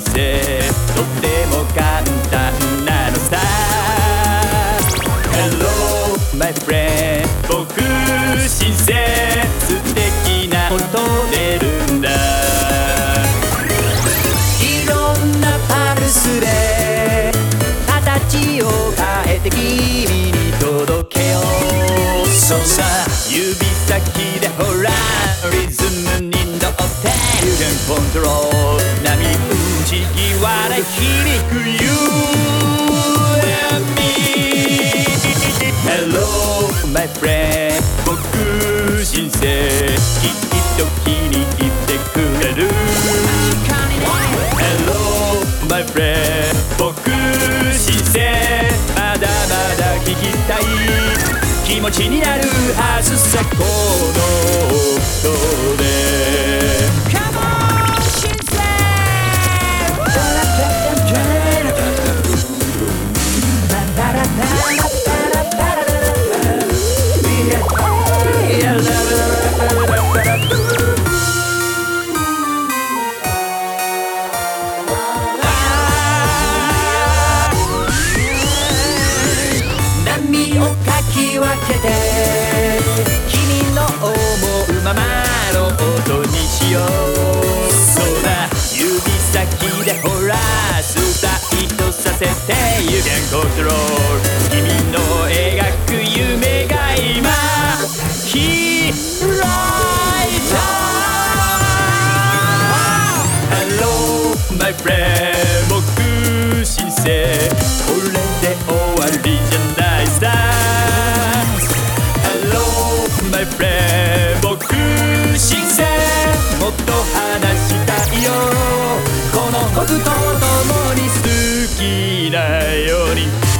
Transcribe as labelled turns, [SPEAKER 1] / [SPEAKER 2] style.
[SPEAKER 1] 生とっても簡単なのさ。 Hello my friend 僕新生素敵な音出るんだ。いろんなパルスで形を変えて君に届けよう。そうさ指先でほらリズムに乗って You can control 波打ち際で響く You and me Hello my friend 僕新生きっと気に入ってくれる。 Hello my friend 僕新生まだまだ聞きたい気持ちになるはずさこの音で。 Come on 新生波をかき分けて君の思うままの音にしよう。そうだ指先でほらスタートさせて You can control 君の描く夢が今開いた。 Hello my friend 僕新生これで終わりじゃないさ。 Hello my friend 僕新生もっと話したいよこの僕と共に好きなように。